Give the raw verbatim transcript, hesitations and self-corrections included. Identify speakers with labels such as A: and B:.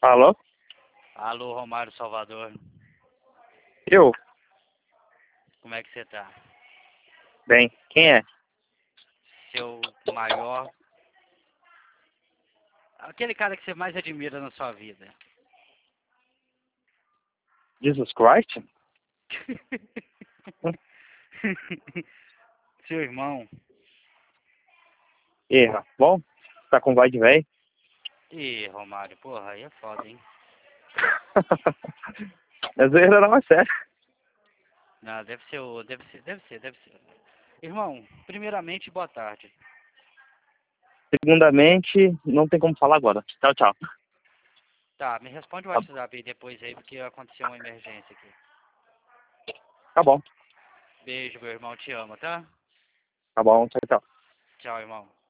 A: Alô?
B: Alô, Romário Salvador.
A: Eu?
B: Como é que você tá?
A: Bem, quem é?
B: Seu maior... Aquele cara que você mais admira na sua vida.
A: Jesus Christ?
B: Seu irmão.
A: E, bom, tá com voz de velho?
B: Ih, Romário, porra, aí é foda, hein?
A: Às vezes não é sério.
B: Não, deve ser o... Deve ser, deve ser, deve ser. Irmão, primeiramente, boa tarde.
A: Segundamente, não tem como falar agora. Tchau, tchau.
B: Tá, me responde o
A: Tá,
B: WhatsApp aí depois aí, porque aconteceu uma emergência aqui.
A: tá bom,
B: Beijo, meu irmão, te amo, tá?
A: tá bom, tchau, tchau.
B: Tchau, irmão.